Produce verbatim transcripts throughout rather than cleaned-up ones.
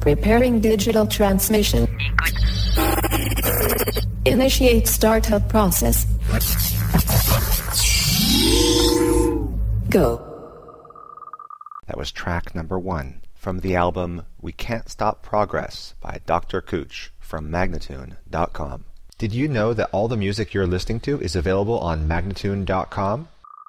Preparing digital transmission. Initiate startup process. Go. That was track number one from the album We Can't Stop Progress by Doctor Cooch from Magnatune dot com. Did you know that all the music you're listening to is available on Magnatune dot com?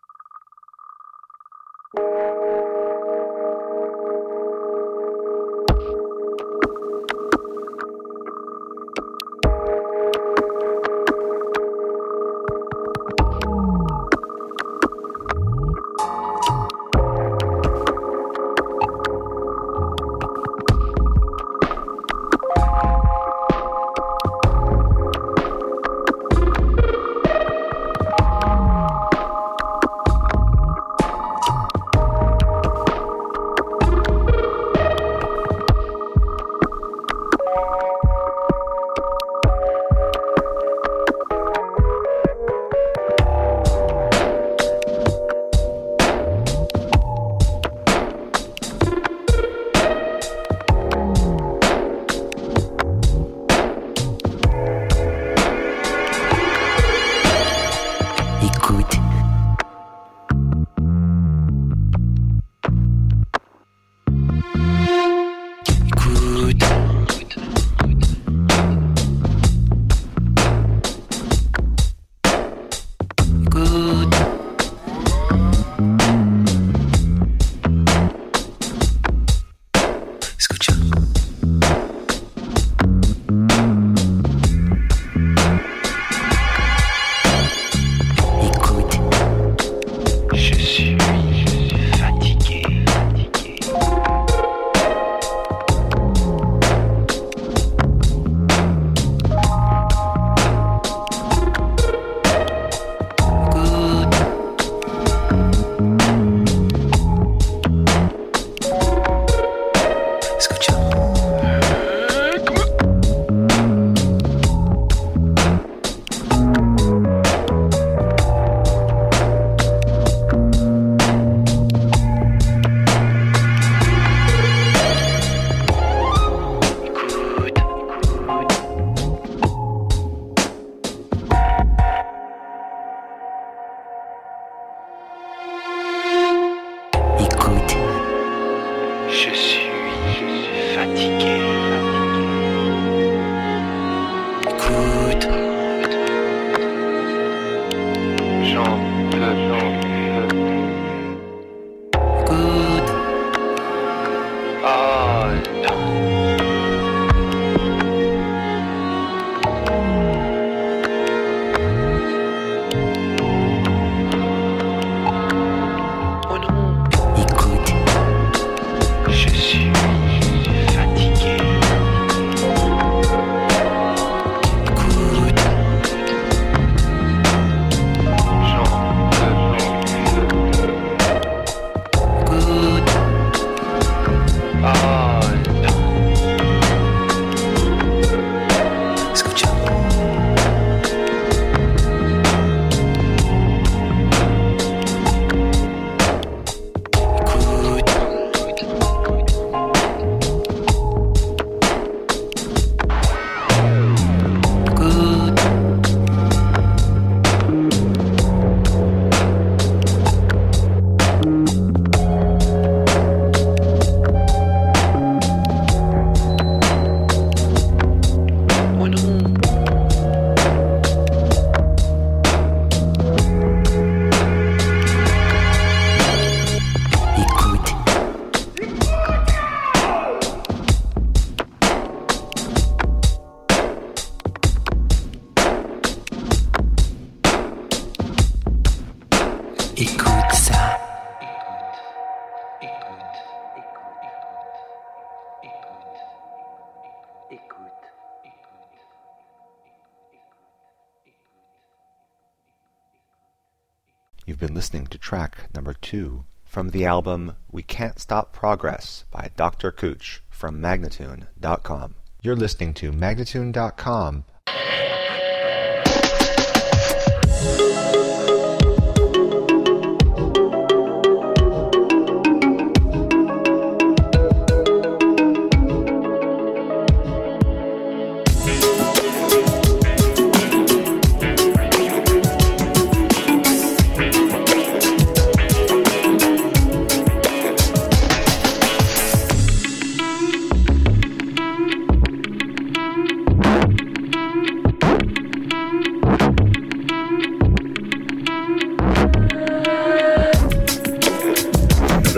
You've been listening to track number two from the album We Can't Stop Progress by Doctor Cooch from Magnatune dot com. You're listening to Magnatune dot com.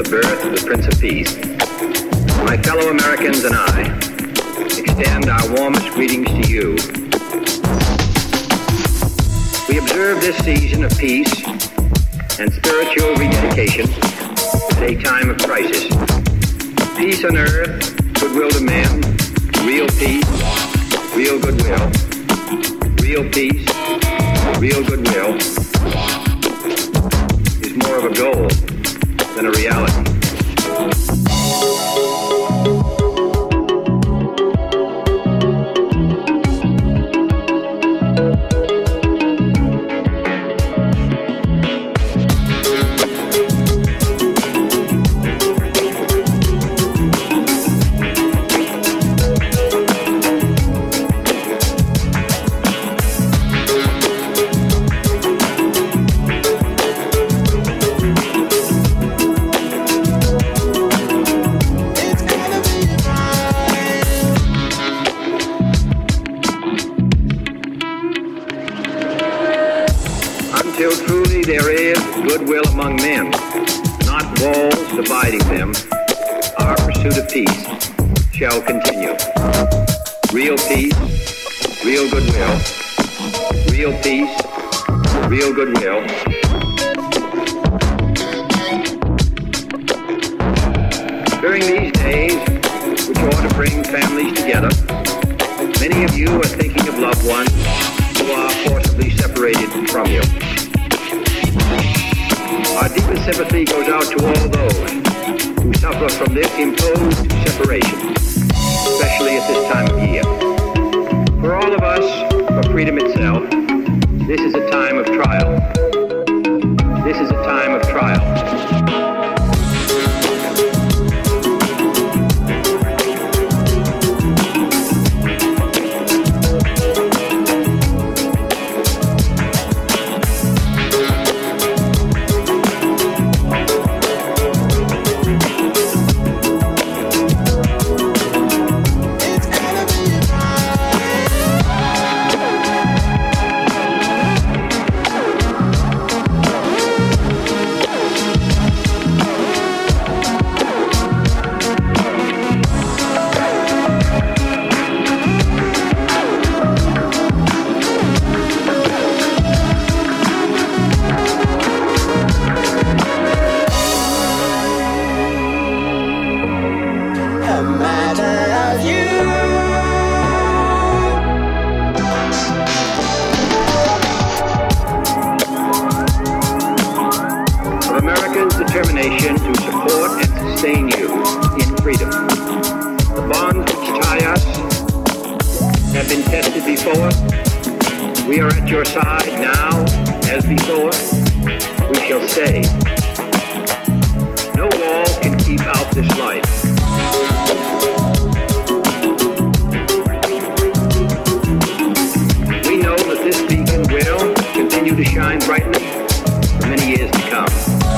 the birth of the Prince of Peace, my fellow Americans and I extend our warmest greetings to you. We observe this season of peace and spiritual rededication at a time of crisis. Peace on earth, goodwill to men, real peace, real goodwill, real peace, real goodwill is more of a goal than a reality. Goodwill among men, not walls dividing them, our pursuit of peace shall continue. Real peace, real goodwill, real peace, real goodwill. During these days, which ought to bring families together, many of you are thinking of loved ones who are forcibly separated from you. Our deepest sympathy goes out to all those who suffer from this imposed separation, especially at this time of year. For all of us, for freedom itself, this is a time of trial. This is a time of trial. Determination to support and sustain you in freedom. The bonds which tie us have been tested before. We are at your side now, as before. We shall stay. No wall can keep out this light. We know that this beacon will continue to shine brightly for many years to come.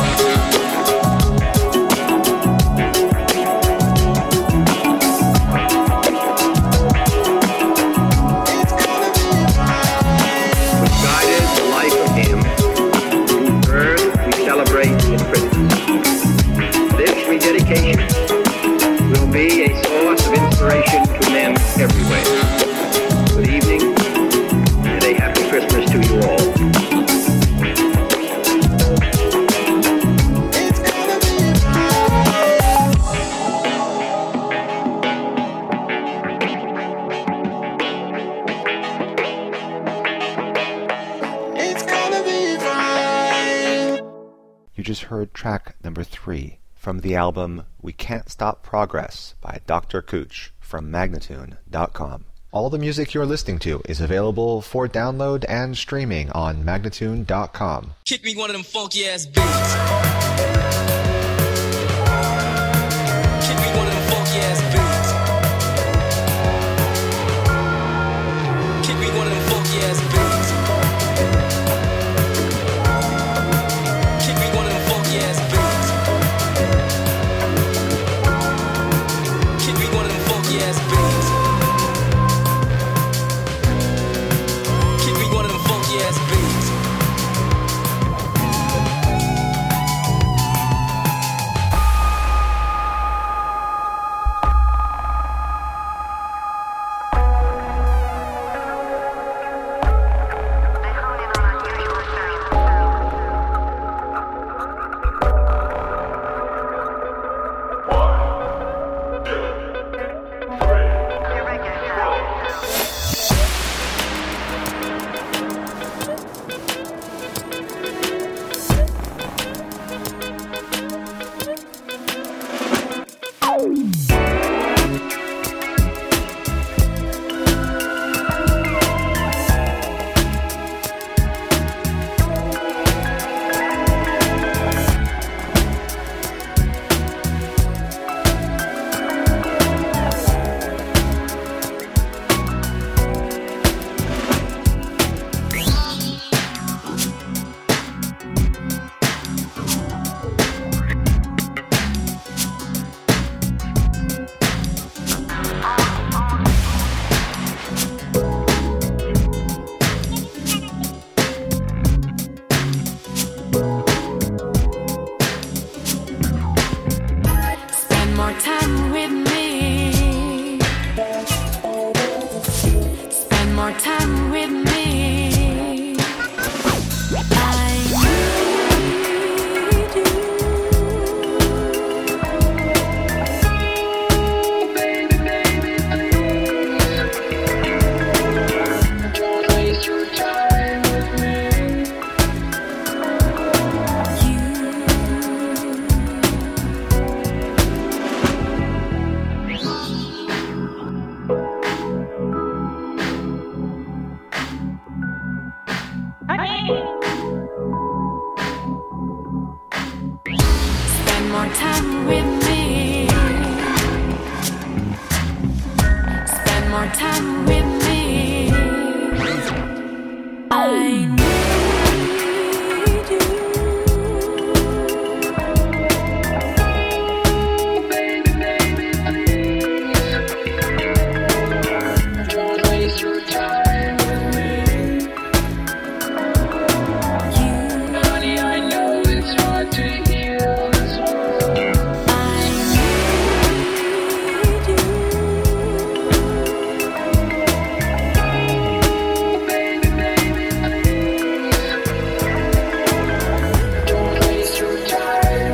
Dedication will be a source of inspiration to men everywhere. Good evening, and a happy Christmas to you all. It's gonna be fine. You just heard track number three from the album We Can't Stop Progress by Doctor Cooch from Magnatune dot com. All the music you're listening to is available for download and streaming on Magnatune dot com. Kick me one of them funky ass beats. Kick me one of them funky ass beats. Kick me one of them funky ass beats. Kick me one of them funky ass beats. Yes, beats. Kick me one of them funky ass beats. more time with me. Spend more time with me. I need you. Don't waste your time. You, honey, I know it's hard to hear this one. I need you. Don't waste your time.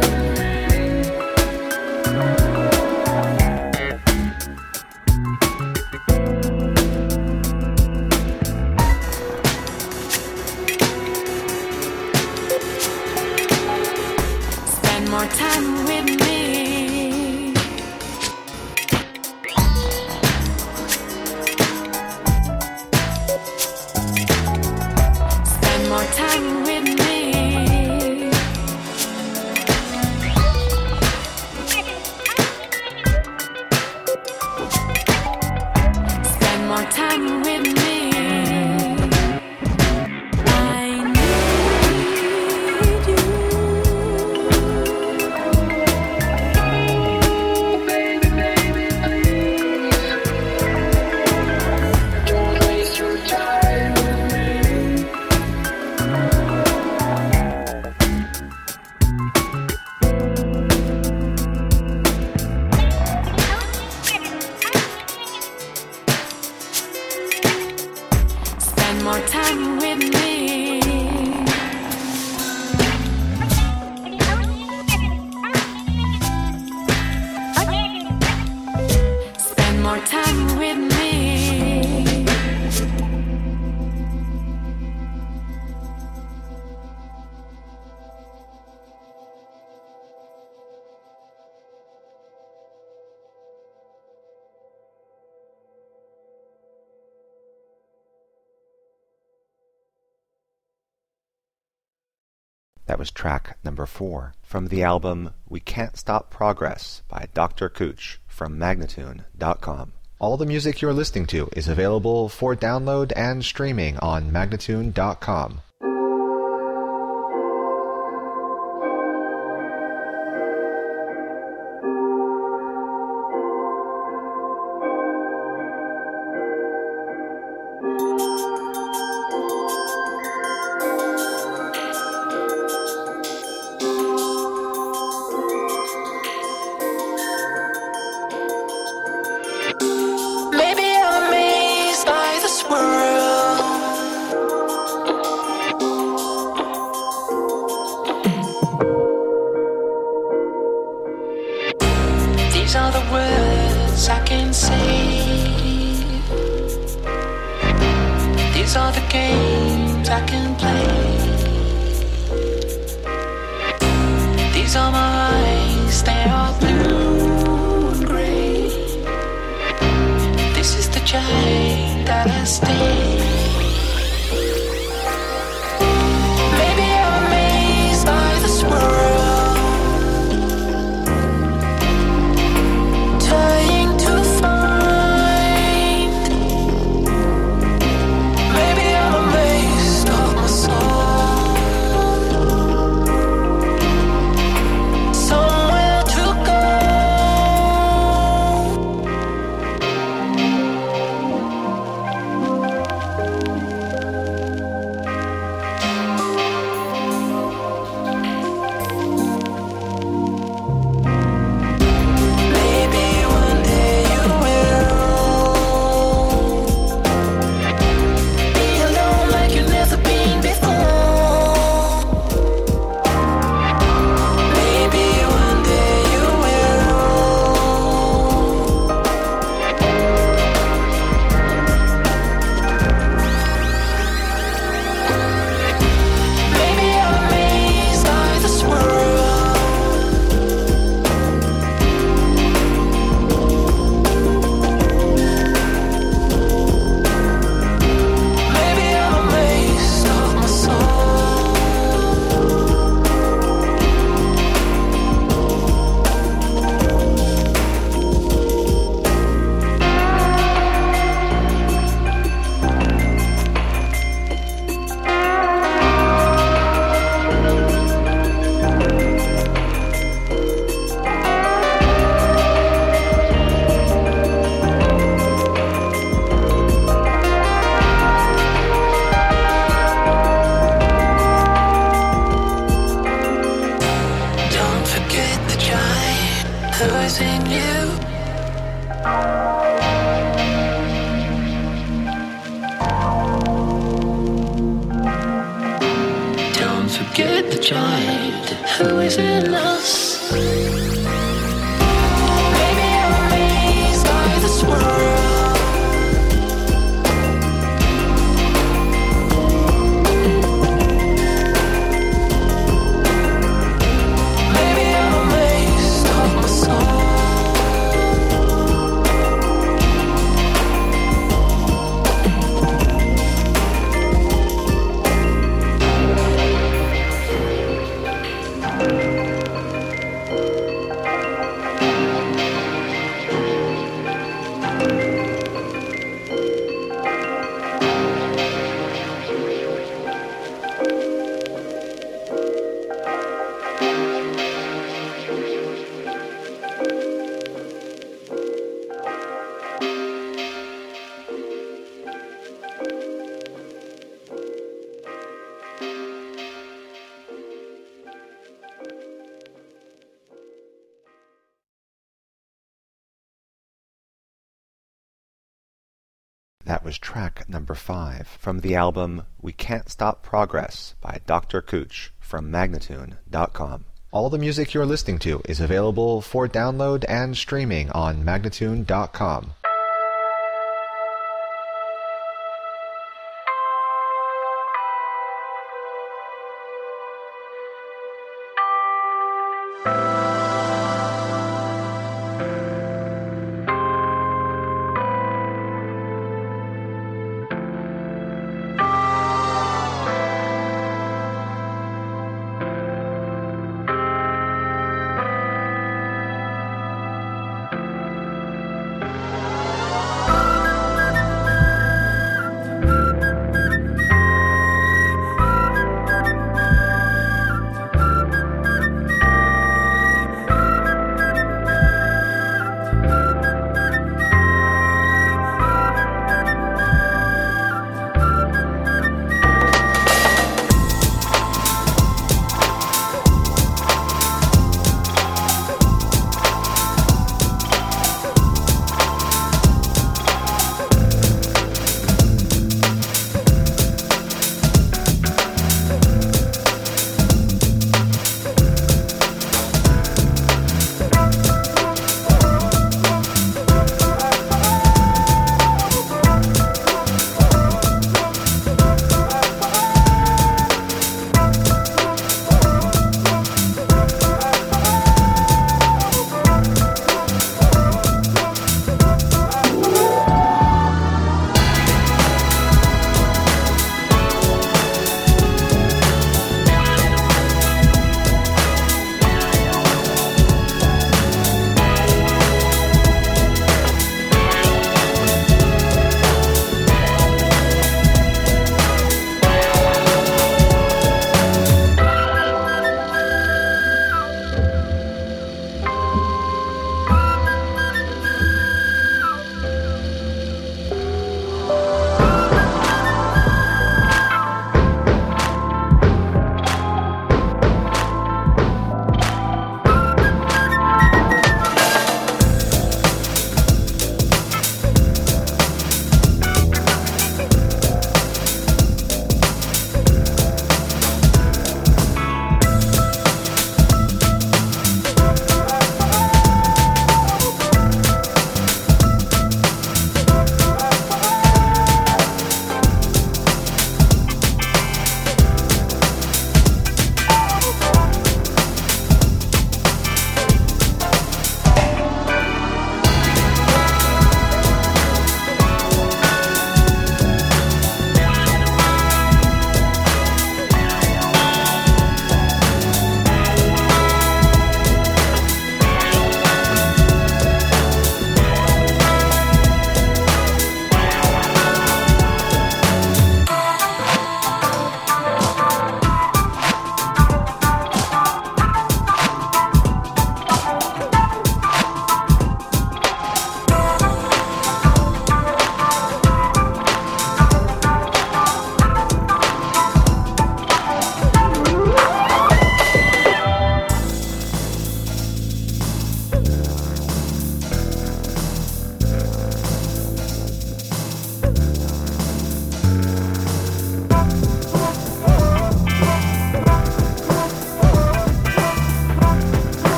Spend more time with me. Spend more time with me. Spend more time with me. I need you. Don't waste your time. Spend more time with me. Spend more time with me. That was track number four from the album We Can't Stop Progress by Doctor Cooch from Magnatune dot com. All the music you're listening to is available for download and streaming on Magnatune dot com. Maybe I'm amazed by this world. These are the words I can say. These are the games I can play. These are my eyes, they are blue and gray. This is the child that I stay. Maybe I'm amazed by this world, trying to find. Maybe I'm amazed of my soul, somewhere to go. who is in you. Don't forget the giant who is in us. Maybe I'm amazed by this world. That was track number five from the album We Can't Stop Progress by Doctor Cooch from Magnatune dot com. All the music you're listening to is available for download and streaming on Magnatune dot com.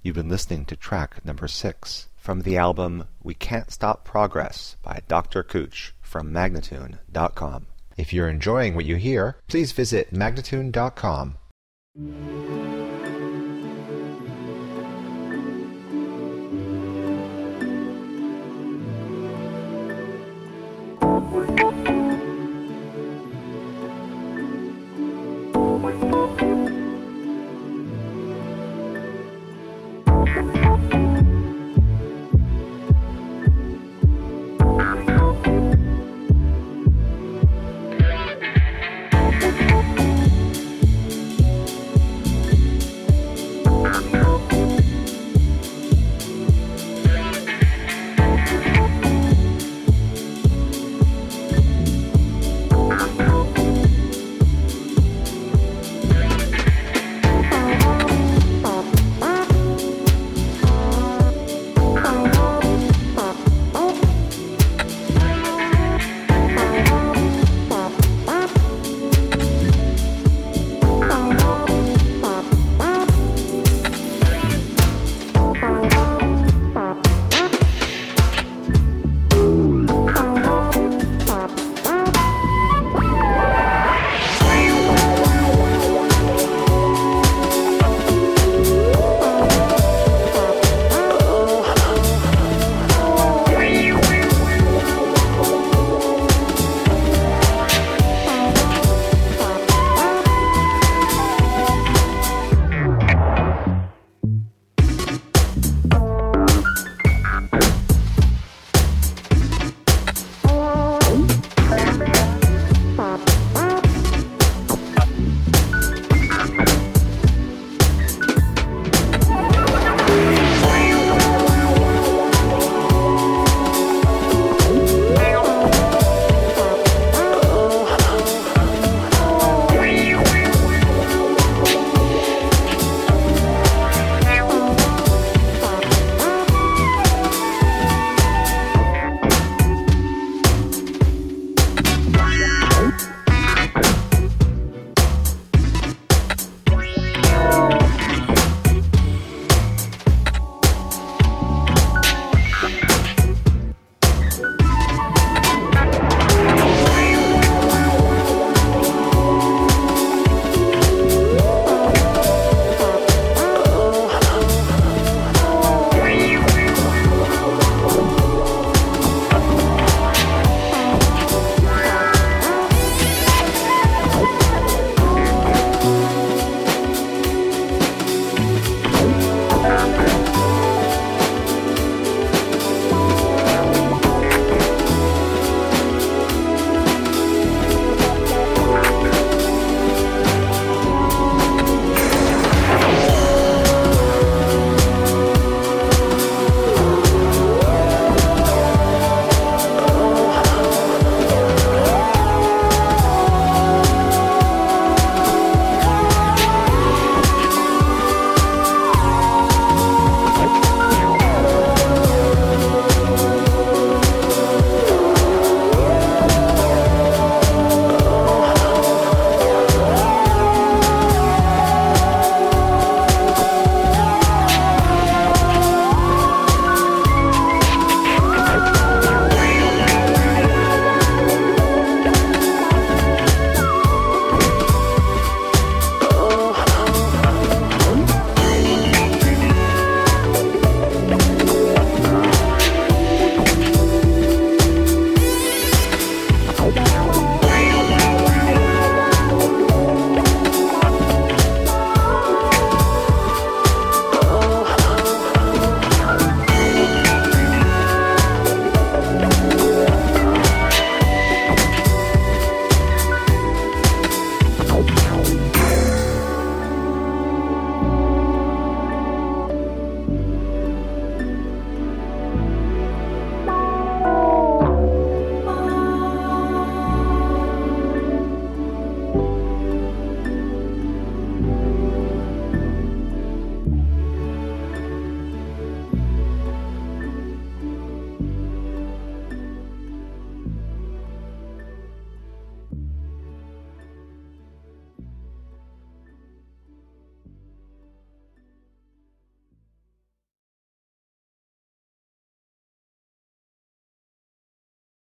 You've been listening to track number six from the album We Can't Stop Progress by Doctor Cooch from Magnatune dot com. If you're enjoying what you hear, please visit Magnatune dot com.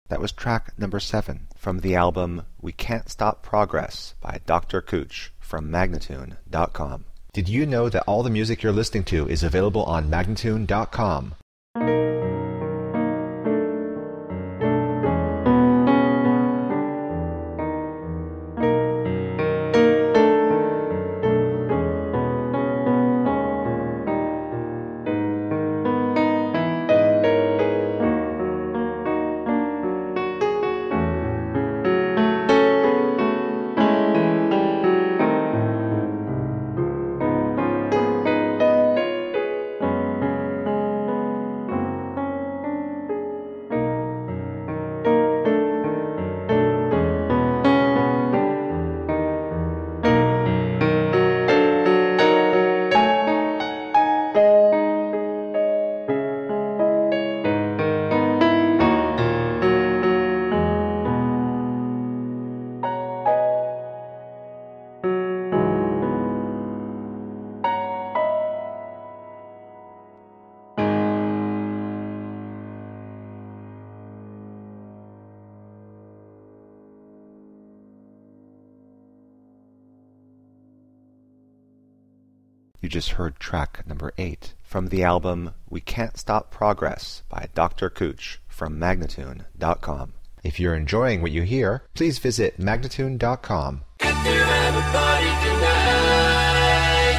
That was track number seven from the album We Can't Stop Progress by Doctor Cooch from Magnatune dot com. Did you know that all the music you're listening to is available on Magnatune dot com? You just heard track number eight from the album We Can't Stop Progress by Doctor Cooch from Magnatune dot com. If you're enjoying what you hear, please visit Magnatune dot com. If you have a party tonight,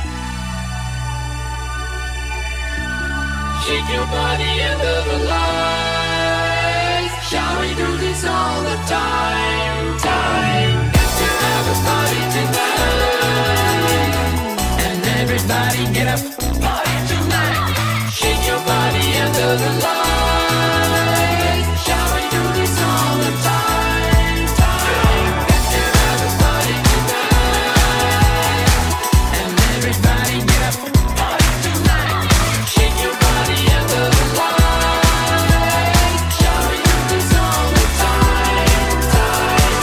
shake your body under the lights. Shall we do this all the time? Time. If you have a party tonight, and everybody get up, party tonight. Shake your body under the lights. Shall we do this all the time? Time. If you have a party tonight, and everybody get up, party tonight. Shake your body under the lights. Shall we do this all the time? Time.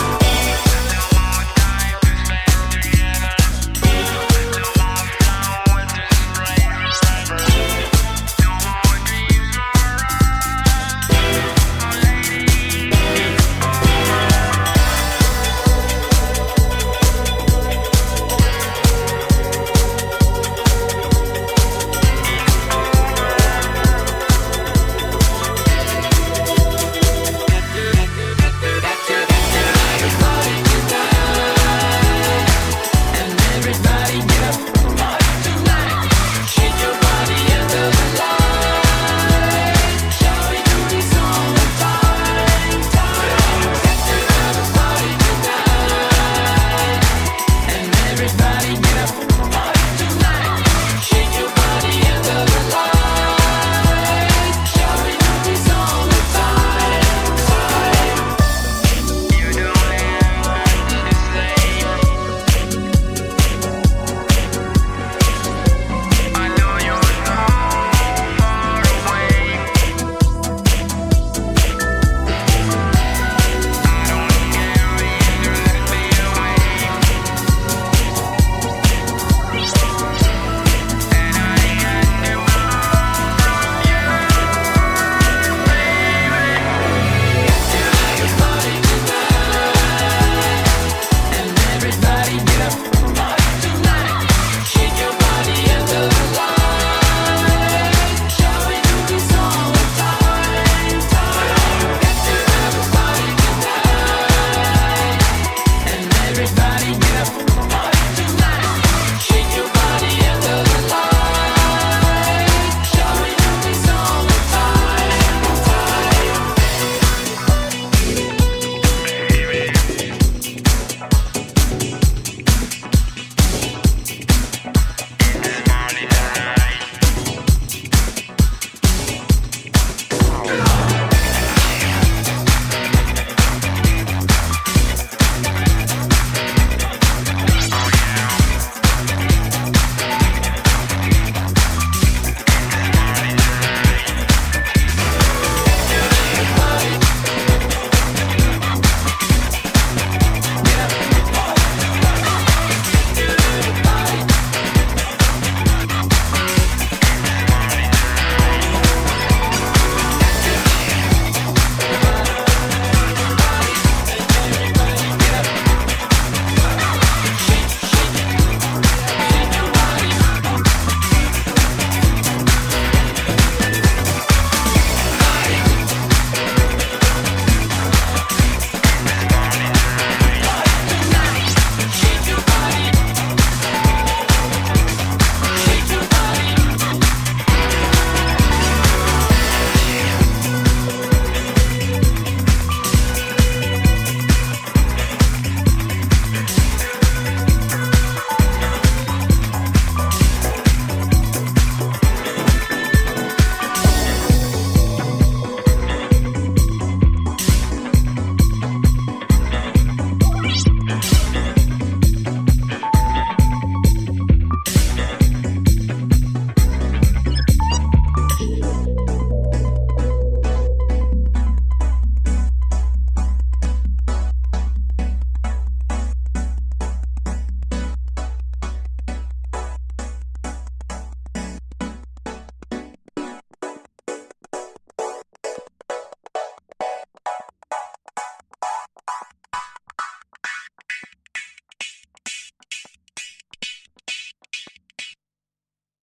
Together.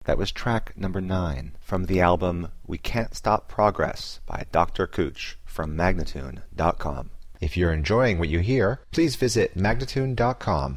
That was track number nine from the album We Can't Stop Progress by Doctor Cooch from Magnatune dot com. If you're enjoying what you hear, please visit Magnatune dot com.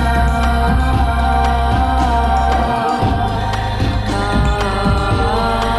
Ah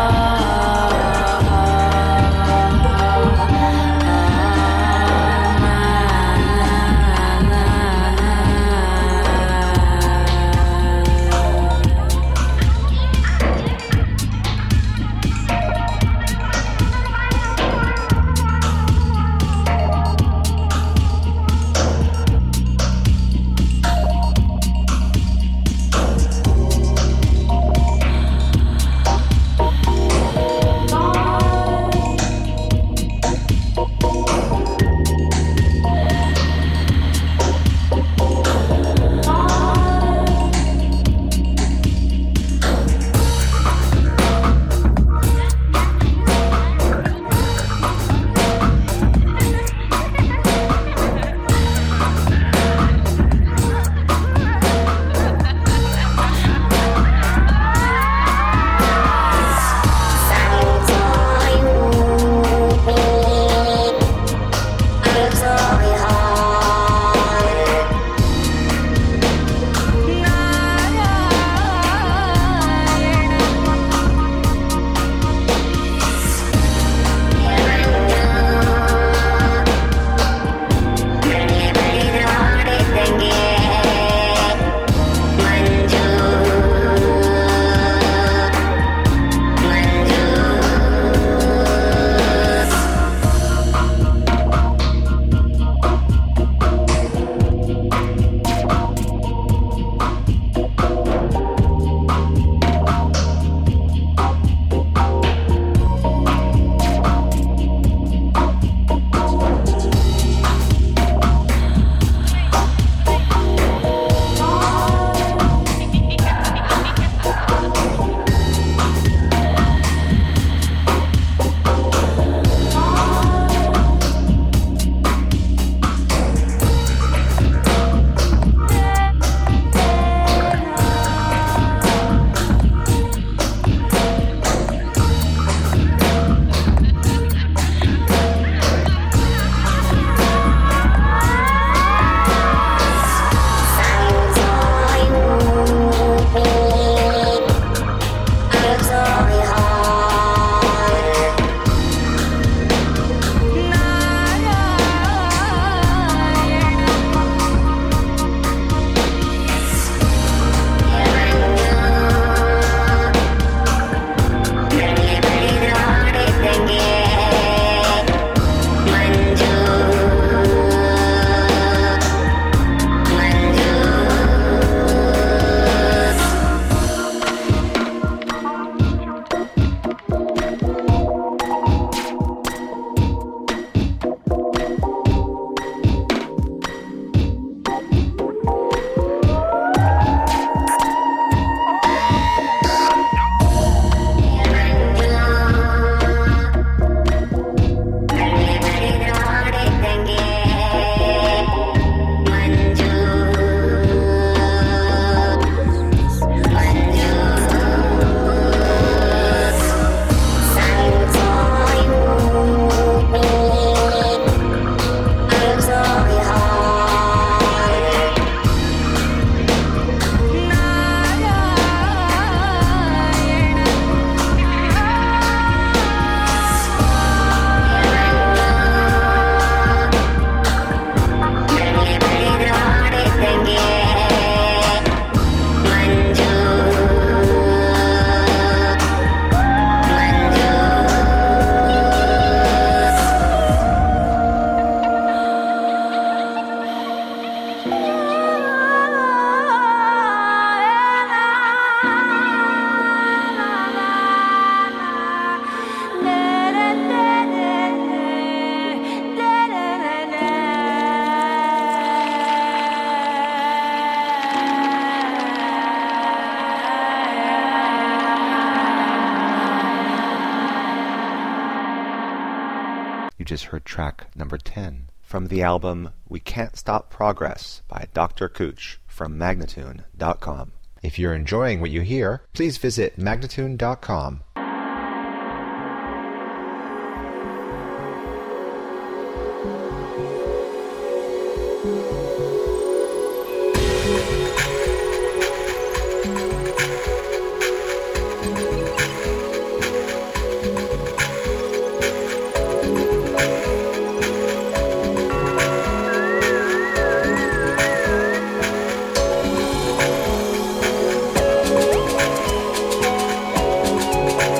You just heard track number ten from the album We Can't Stop Progress by Doctor Cooch from Magnatune dot com. If you're enjoying what you hear, please visit Magnatune dot com. Thank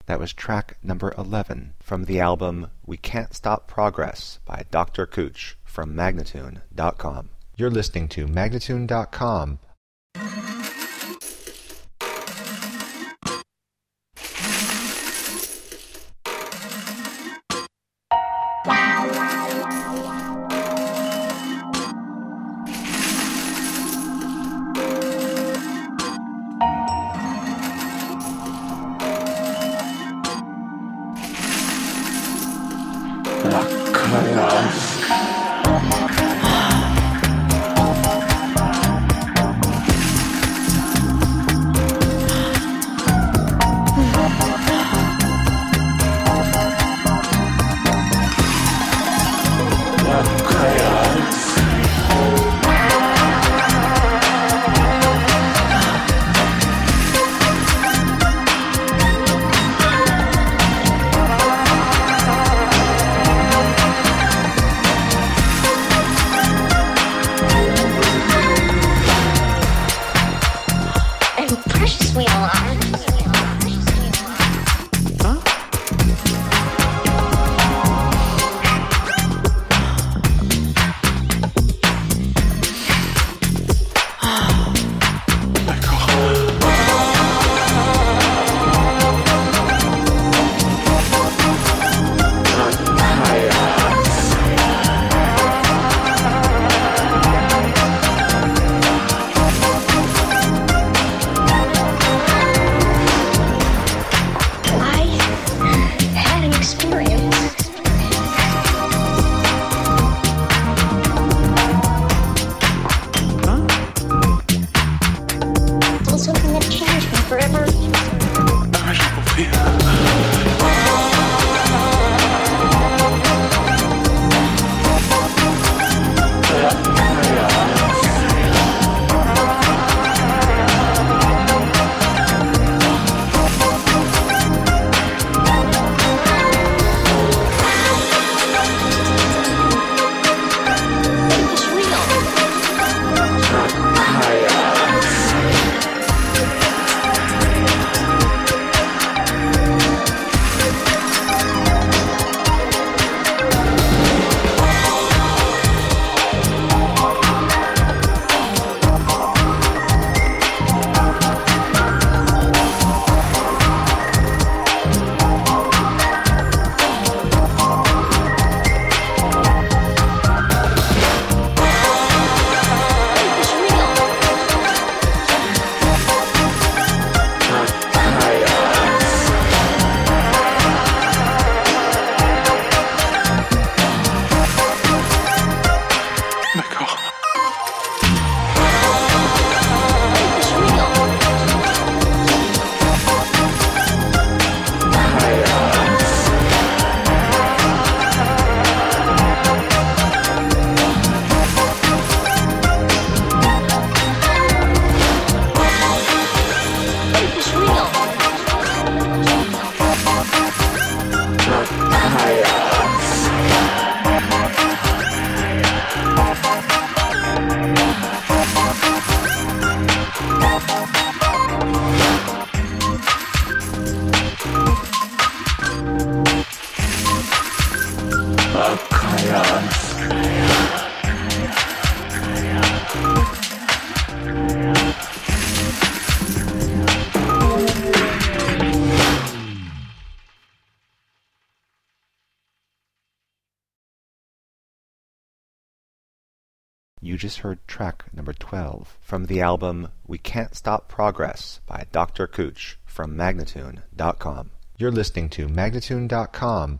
That was track number eleven from the album We Can't Stop Progress by Doctor Cooch from Magnatune dot com. You're listening to Magnatune dot com. You just heard track number twelve from the album We Can't Stop Progress by Doctor Cooch from Magnatune dot com. You're listening to Magnatune dot com.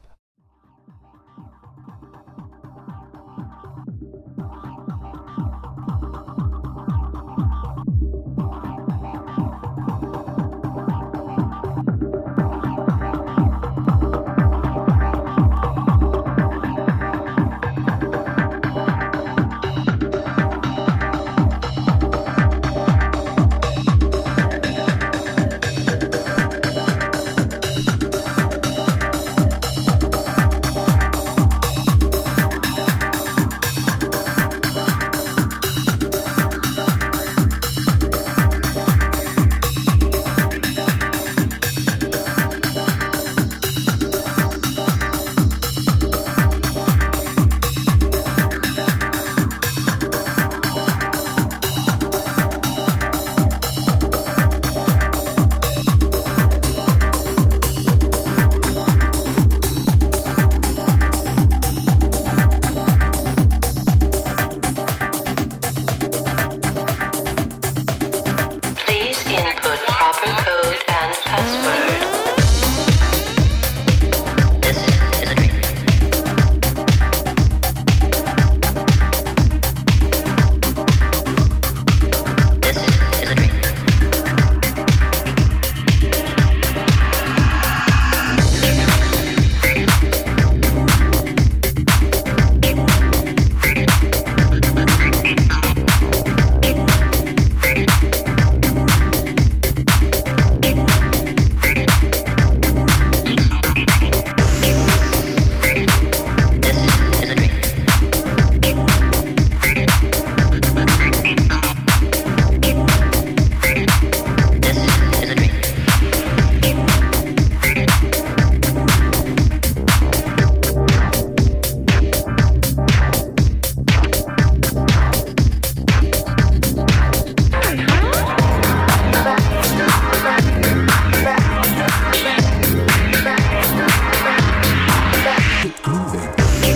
grooving.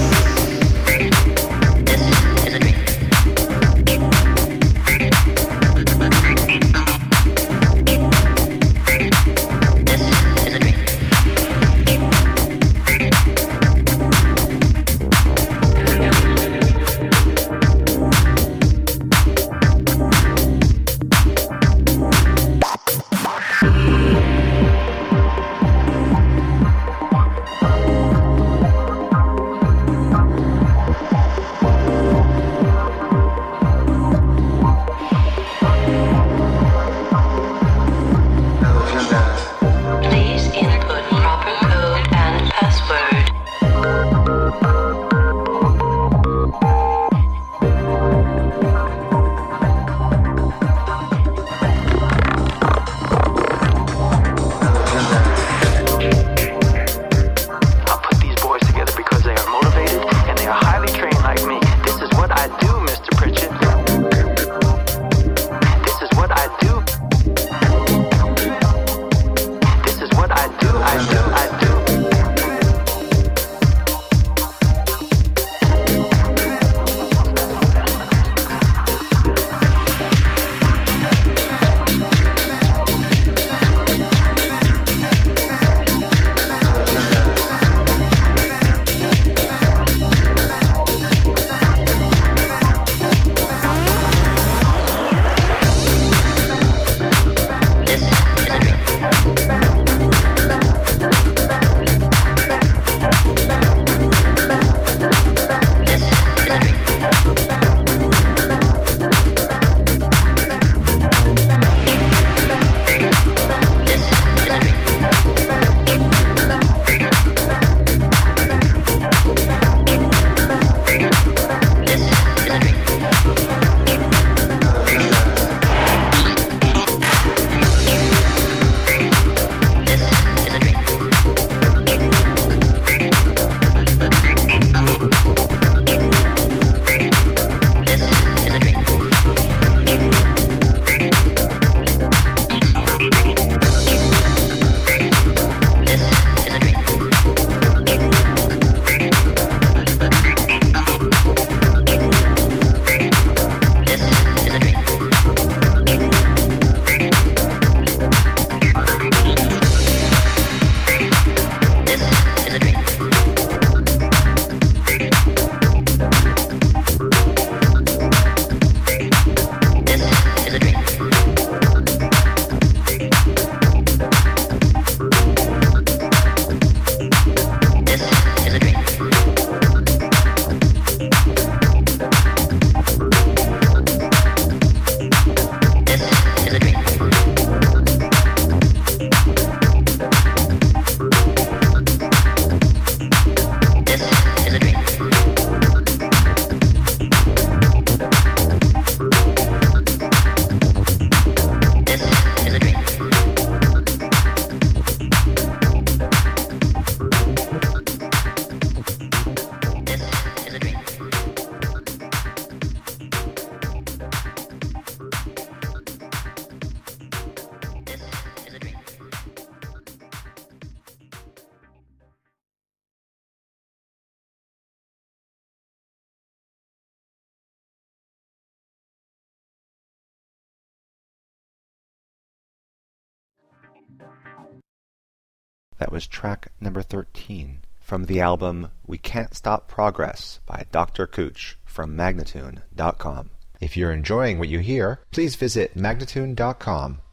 That was track number thirteen from the album We Can't Stop Progress by Doctor Cooch from Magnatune dot com. If you're enjoying what you hear, please visit Magnatune dot com